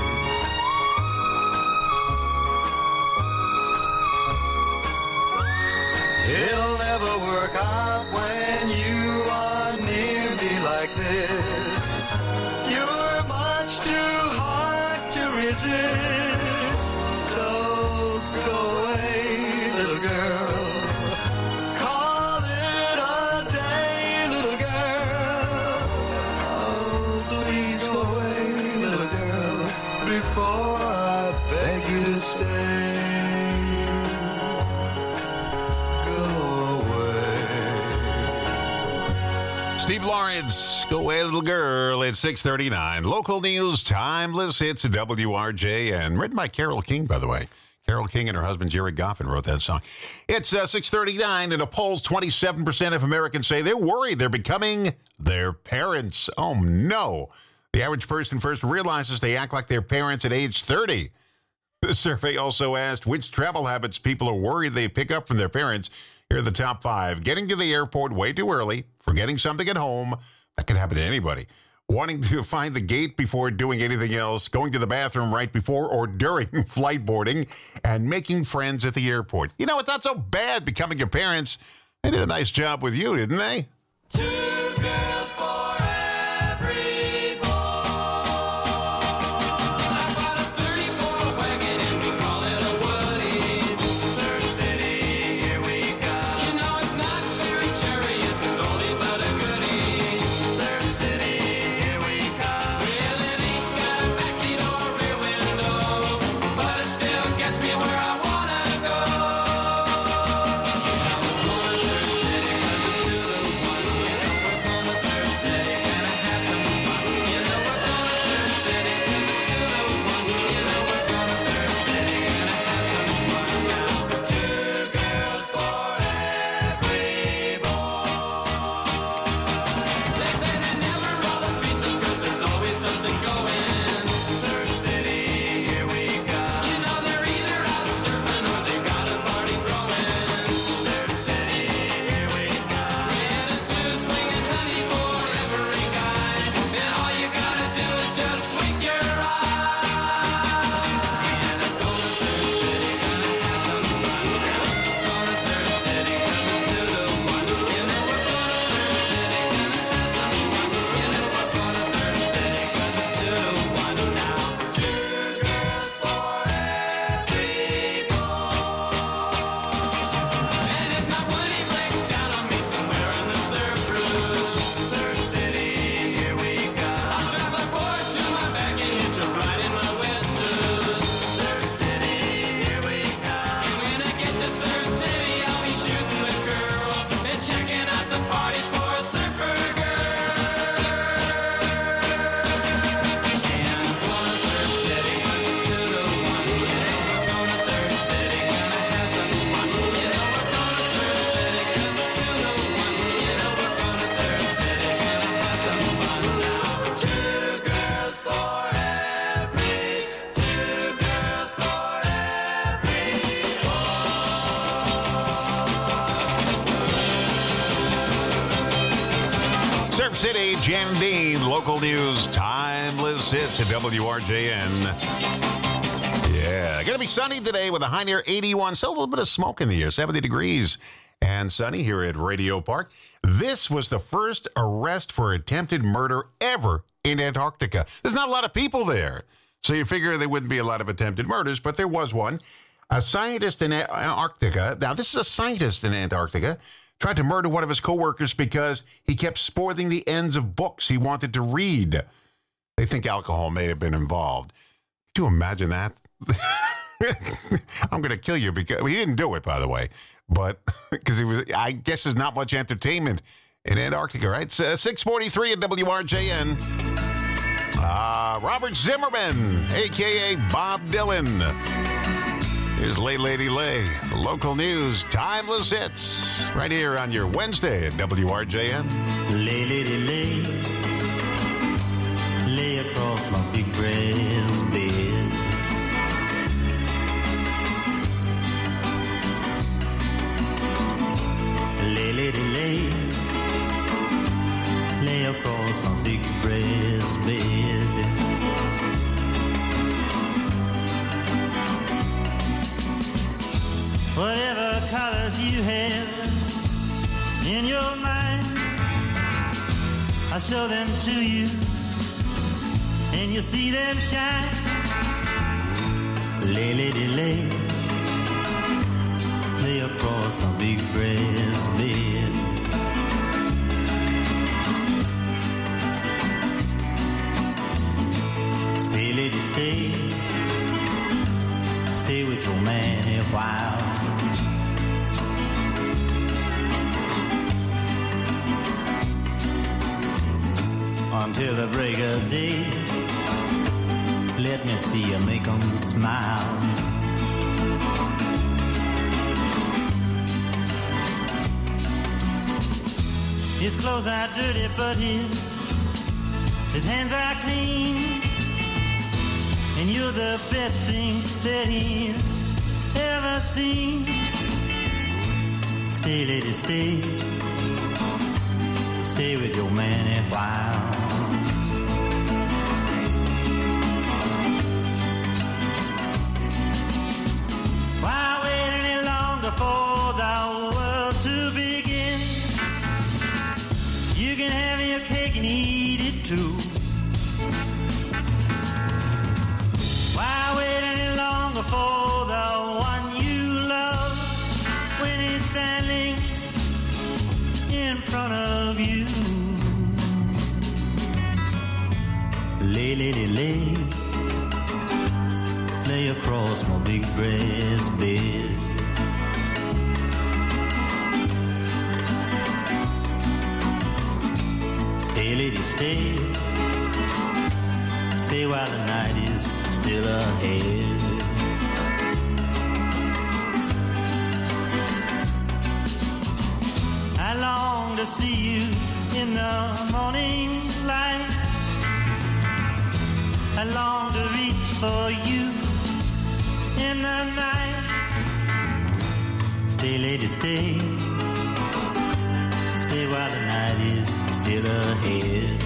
It'll never work out when you are near me like this. You're much too hard to resist. So go away, little girl. Call it a day, little girl. Oh, please go away, little girl, before I beg you to stay. Steve Lawrence, go away, little girl. It's six thirty-nine. Local news, timeless. It's W R J N. Written by Carole King, by the way. Carole King and her husband, Jerry Goffin, wrote that song. It's uh, six thirty-nine, and a polls, twenty-seven percent of Americans say they're worried they're becoming their parents. Oh, no. The average person first realizes they act like their parents at age thirty. The survey also asked which travel habits people are worried they pick up from their parents. Here are the top five. Getting to the airport way too early, forgetting something at home. That can happen to anybody. Wanting to find the gate before doing anything else, going to the bathroom right before or during flight boarding, and making friends at the airport. You know, it's not so bad becoming your parents. They did a nice job with you, didn't they? Two girls for every boy. I bought a thirty-four wagon and we call it a Woody. Surf City, here we go. You know it's not very City, Jan and Dean, local news, timeless hits at W R J N. Yeah, going to be sunny today with a high near eighty-one. Still a little bit of smoke in the air, seventy degrees and sunny here at Radio Park. This was the first arrest for attempted murder ever in Antarctica. There's not a lot of people there, so you figure there wouldn't be a lot of attempted murders, but there was one. A scientist in Antarctica, now this is a scientist in Antarctica, tried to murder one of his coworkers because he kept spoiling the ends of books he wanted to read. They think alcohol may have been involved. Could you imagine that? I'm going to kill you because well, he didn't do it, by the way, but because he was, I guess there's not much entertainment in Antarctica, right? It's, uh, six forty-three at W R J N. Uh, Robert Zimmerman, a k a. Bob Dylan. Here's Lay Lady Lay, local news, timeless hits, right here on your Wednesday at W R J N. Lay Lady Lay, lay across my big brass bed. Lay Lady Lay, lay across my big brass bed. Whatever colors you have in your mind, I'll show them to you, and you'll see them shine. Lay, lady, lay, lay across my big brass bed. Stay, lady, stay, stay with your man a while. Until the break of day, let me see you make them smile. His clothes are dirty, but his, his hands are clean. And you're the best thing that he's ever seen. Stay, lady, stay. Stay with your man a while. Why wait any longer for the world to begin? You can have your cake and eat it too. Why wait any longer for the one you love when he's standing in front of you? Lay, lady, lay, lay across my big brass bed. Stay, lady, stay, stay while the night is still ahead. I long to see you in the morning light. I long to reach for you in the night. Stay, lady, stay. Stay while the night is still ahead.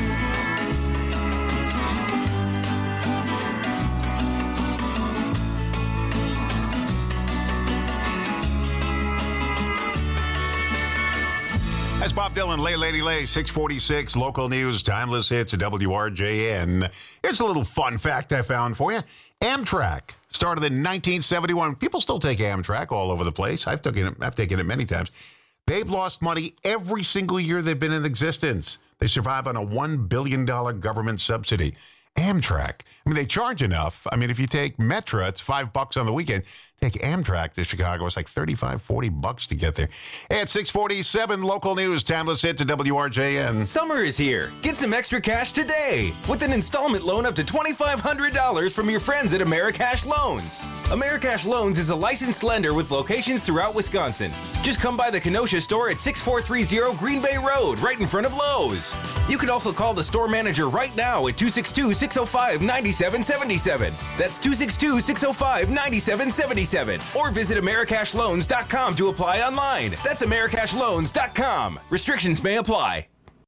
That's Bob Dylan, Lay Lady Lay, six forty-six, local news, timeless hits at W R J N. Here's a little fun fact I found for you. Amtrak started in nineteen seventy-one. People still take Amtrak all over the place. I've taken it, I've taken it many times. They've lost money every single year they've been in existence. They survive on a one billion dollars government subsidy. Amtrak, I mean, they charge enough. I mean, if you take Metra, it's five bucks on the weekend. Take Amtrak to Chicago, it's like thirty-five, forty bucks to get there. At six forty-seven, local news, timeless hits at W R J N. Summer is here. Get some extra cash today with an installment loan up to twenty-five hundred dollars from your friends at Americash Loans. Americash Loans is a licensed lender with locations throughout Wisconsin. Just come by the Kenosha store at six four three zero Green Bay Road, right in front of Lowe's. You can also call the store manager right now at two six two, six oh five, nine seven seven seven. That's two six two, six oh five, nine seven seven seven. Or visit Americash Loans dot com to apply online. That's Americash Loans dot com. Restrictions may apply.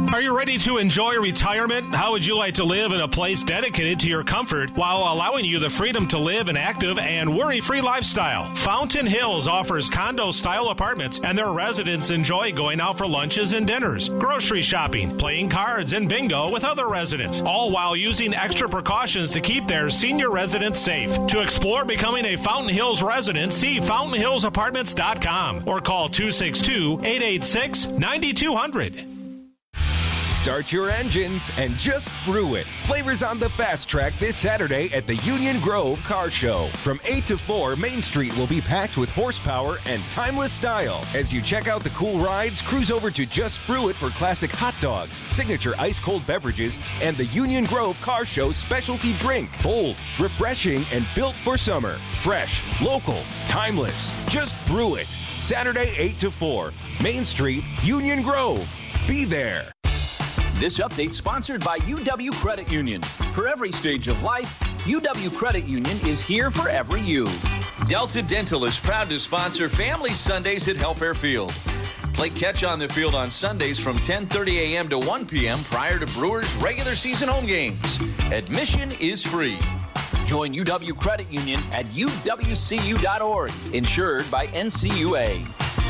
Are you ready to enjoy retirement? How would you like to live in a place dedicated to your comfort while allowing you the freedom to live an active and worry-free lifestyle? Fountain Hills offers condo-style apartments, and their residents enjoy going out for lunches and dinners, grocery shopping, playing cards, and bingo with other residents, all while using extra precautions to keep their senior residents safe. To explore becoming a Fountain Hills resident, see fountain hills apartments dot com or call two six two, eight eight six, nine two zero zero. Start your engines and just brew it. Flavors on the Fast Track this Saturday at the Union Grove Car Show. From eight to four, Main Street will be packed with horsepower and timeless style. As you check out the cool rides, cruise over to Just Brew It for classic hot dogs, signature ice-cold beverages, and the Union Grove Car Show specialty drink. Bold, refreshing, and built for summer. Fresh, local, timeless. Just brew it. Saturday, eight to four, Main Street, Union Grove. Be there. This update sponsored by U W Credit Union. For every stage of life, U W Credit Union is here for every you. Delta Dental is proud to sponsor Family Sundays at Helfair Field. Play catch on the field on Sundays from ten thirty a.m. to one p.m. prior to Brewers' regular season home games. Admission is free. Join U W Credit Union at U W C U dot org. Insured by N C U A.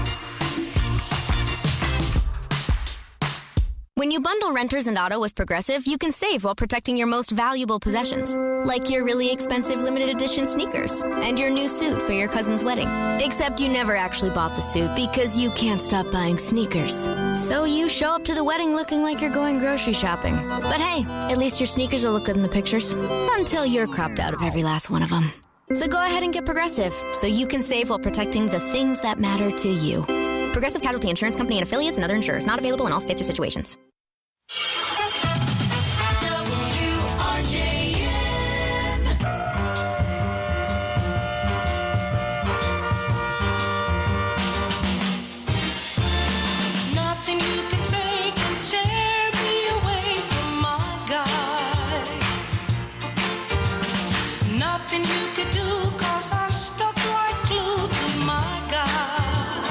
When you bundle renters and auto with Progressive, you can save while protecting your most valuable possessions, like your really expensive limited edition sneakers and your new suit for your cousin's wedding. Except you never actually bought the suit because you can't stop buying sneakers. So you show up to the wedding looking like you're going grocery shopping. But hey, at least your sneakers will look good in the pictures, until you're cropped out of every last one of them. So go ahead and get Progressive, so you can save while protecting the things that matter to you. Progressive Casualty Insurance Company and affiliates and other insurers. Not available in all states or situations. Nothing you could take and tear me away from my guy. Nothing you could do, 'cause I'm stuck like glue to my guy.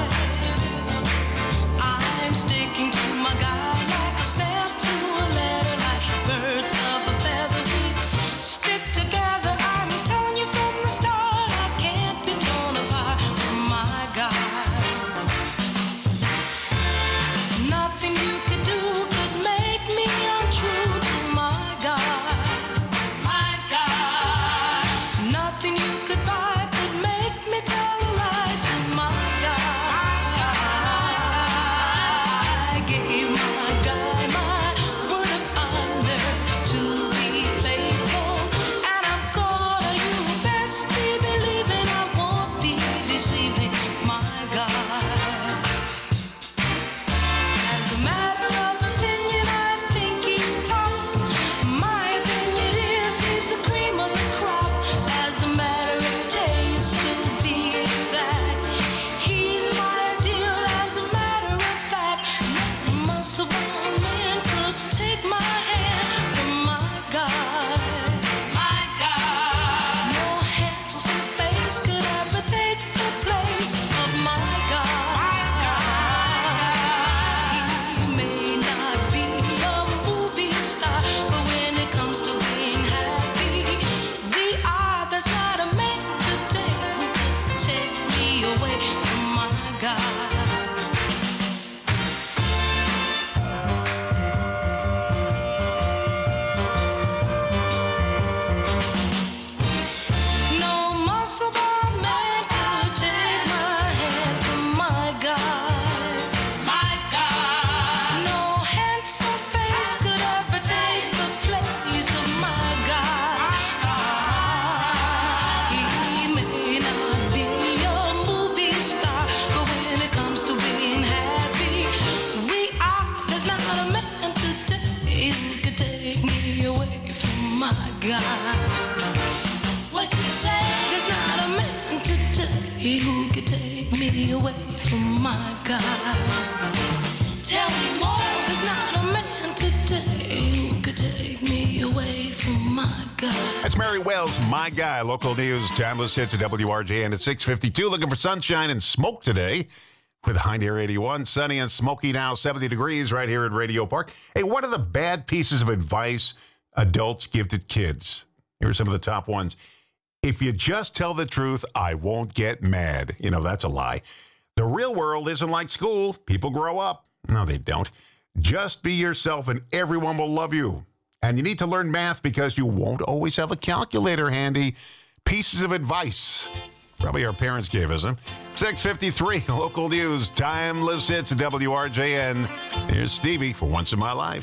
I'm sticking to my guy like a snap to a letter, like birds of a feather we stick together. I'm telling you from the start, I can't be torn apart from my guy. Nothing you could do could make me untrue to my guy. My guy. Nothing you could buy could make me tell a lie to my guy. I gave my guy my word of honor to be faithful, and I'm gonna, you best be believing I won't be deceiving my guy. As a matter of opinion, I think he's tops. My opinion is he's the cream of the crop. As a matter of taste, to be exact, he's my ideal. As a matter of fact, no muscle-bound man could take my hand from my guy. My guy. No handsome face could ever take the place of my guy. He may not be a movie star, but when it comes to being happy, we are. There's not a man today who could take me away from my guy. No muscle-bound man could take my hand from my guy. My guy. No handsome face could ever take the place of my guy. He may not be a movie star, but when it comes to being happy, we are. There's not a man today who could take me away from my guy. What you say? There's not a man today who could take me away from my guy. Tell me more. There's not a man today who could take me away from my guy. That's Mary Wells, My Guy. Local news, timeless hits at W R J N at six fifty-two. Looking for sunshine and smoke today. with High Near eighty-one. Sunny and smoky now, seventy degrees right here at Radio Park. Hey, what are the bad pieces of advice adults give to kids? Here are some of the top ones. If you just tell the truth, I won't get mad. You know, that's a lie. The real world isn't like school. People grow up. No, they don't. Just be yourself and everyone will love you. And you need to learn math because you won't always have a calculator handy. Pieces of advice. Probably our parents gave us them. six fifty-three, local news, timeless hits at W R J N. Here's Stevie for Once in My Life.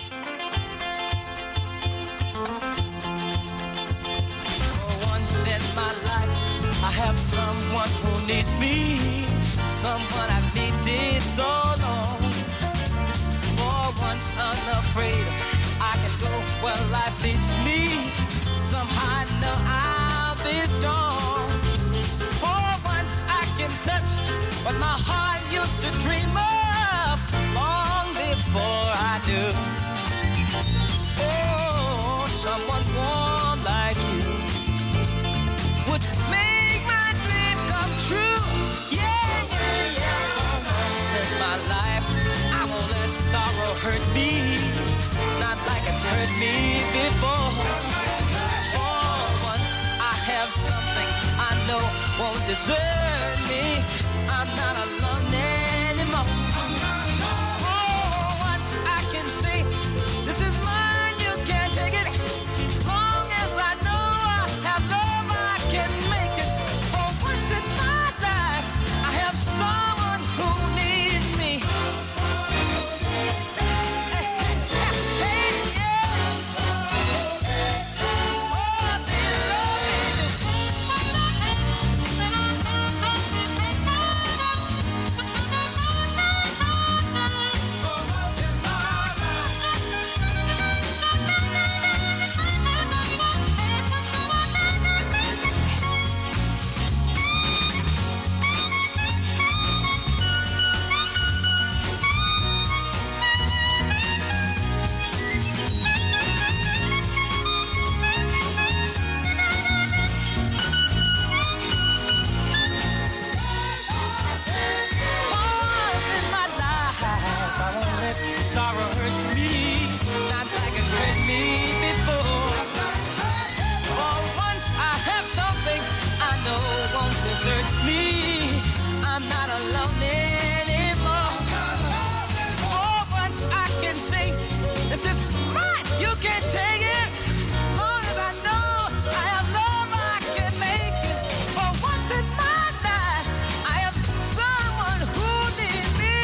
For once in my life, I have someone who needs me, someone I've needed so long. For once unafraid, I can go where life leads me. Somehow I know I'll be strong. For once I can touch what my heart used to dream of long before I knew. Oh, someone warm like you would make my dream come true. Yeah, yeah, yeah. For once in my life, I won't let sorrow hurt me, not like it's hurt me before. For once I have something I know won't desert me. I'm not alone anymore. Oh, once I can say, this is mine, you can't take it. Long as I know I have love, I can make it. For once in my life, I have someone who needs me. Sorrow hurt me, not like it's hurt me before. For once I have something I know won't desert me. I'm not alone anymore. For once I can say, this is mine, you can't take it. Long as I know I have love, I can make it. For once in my life, I have someone who needs me.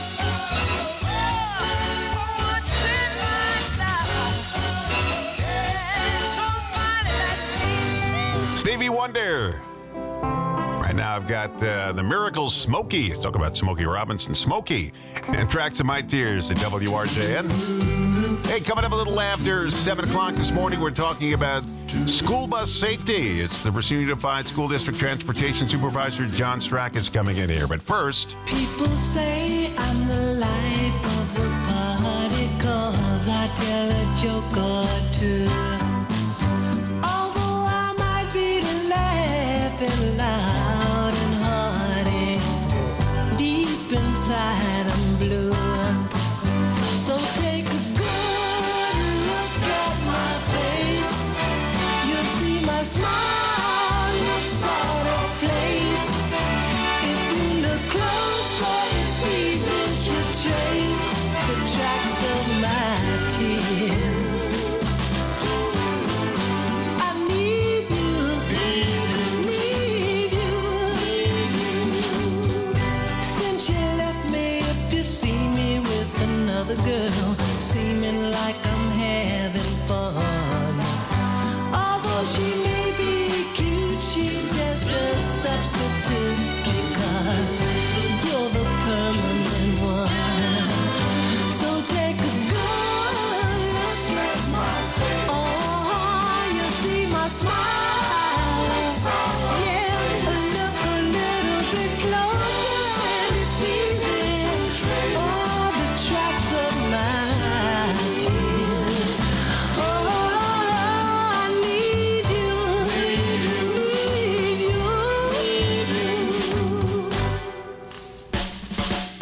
Stevie Wonder. Right now I've got uh, the Miracles Smokey. Let's talk about Smokey Robinson. Smokey and Tracks of My Tears at W R J N. Hey, coming up a little after seven o'clock this morning, we're talking about school bus safety. It's the Racine Unified School District Transportation Supervisor John Strack is coming in here. But first, people say I'm the life of the party, 'cause I tell a joke or two. Although I might be laughing loud and hearty, deep inside I'm blue. So take a good look at my face. You'll see my smile looks sort of place. If you look closer, it's easy to trace the tracks of my tears. I need you, need you. Since you left me, if you see me with another girl, seeming like I'm having fun. Although she may be cute, she's just a substitute, because you're the permanent one. So take a good look at my face. Oh, you see my smile. Yeah, look a little bit closer and it's easy. Oh, the tracks of my tears. Oh, I need you, need you.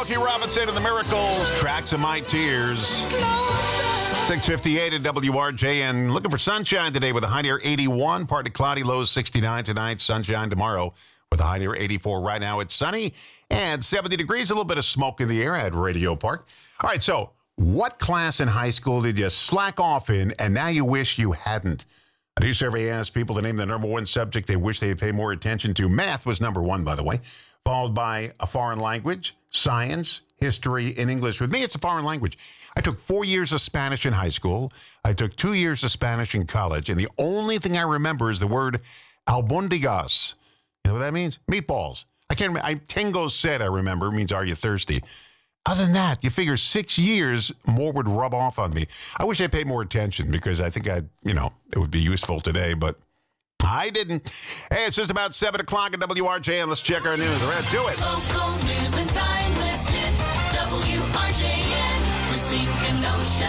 Smokey Robinson and the Miracles, Tracks of My Tears. six fifty-eight at W R J N. Looking for sunshine today with a high near eighty-one. Partly cloudy, lows sixty-nine tonight. Sunshine tomorrow with a high near eighty-four. Right now it's sunny and seventy degrees. A little bit of smoke in the air at Radio Park. All right, so what class in high school did you slack off in and now you wish you hadn't? A new survey asked people to name the number one subject they wish they'd pay more attention to. Math was number one, by the way, followed by a foreign language, science, history, and English. With me, it's a foreign language. I took four years of Spanish in high school. I took two years of Spanish in college, and the only thing I remember is the word albondigas. You know what that means? Meatballs. I can't remember. I, Tango said I remember, means are you thirsty? Other than that, you figure six years more would rub off on me. I wish I paid more attention because I think I, you know, it would be useful today, but I didn't. Hey, it's just about seven o'clock at W R J N. Let's check our news. All right, do it. Local news and timeless hits. W R J N, Racine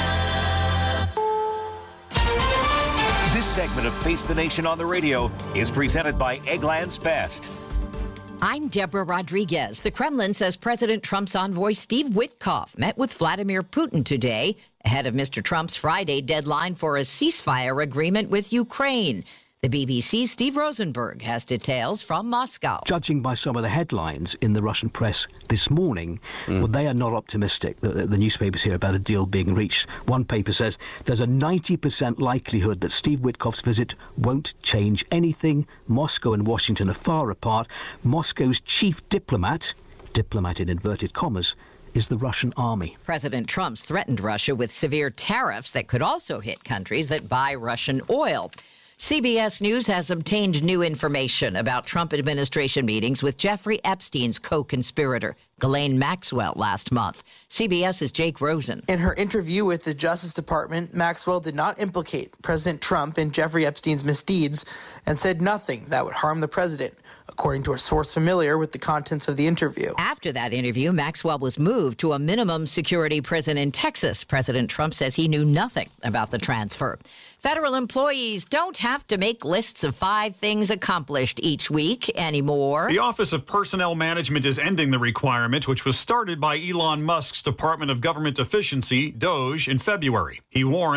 Kenosha. This segment of Face the Nation on the Radio is presented by Eggland's Best. I'm Deborah Rodriguez. The Kremlin says President Trump's envoy Steve Witkoff met with Vladimir Putin today ahead of Mister Trump's Friday deadline for a ceasefire agreement with Ukraine. The B B C's Steve Rosenberg has details from Moscow. Judging by some of the headlines in the Russian press this morning, mm. well, they are not optimistic. The, the, the newspapers here about a deal being reached. One paper says there's a ninety percent likelihood that Steve Witkoff's visit won't change anything. Moscow and Washington are far apart. Moscow's chief diplomat, diplomat in inverted commas, is the Russian army. President Trump's threatened Russia with severe tariffs that could also hit countries that buy Russian oil. C B S News has obtained new information about Trump administration meetings with Jeffrey Epstein's co-conspirator, Ghislaine Maxwell, last month. CBS's Jake Rosen. In her interview with the Justice Department, Maxwell did not implicate President Trump in Jeffrey Epstein's misdeeds and said nothing that would harm the president, according to a source familiar with the contents of the interview. After that interview, Maxwell was moved to a minimum security prison in Texas. President Trump says he knew nothing about the transfer. Federal employees don't have to make lists of five things accomplished each week anymore. The Office of Personnel Management is ending the requirement, which was started by Elon Musk's Department of Government Efficiency, DOGE, in February. He warned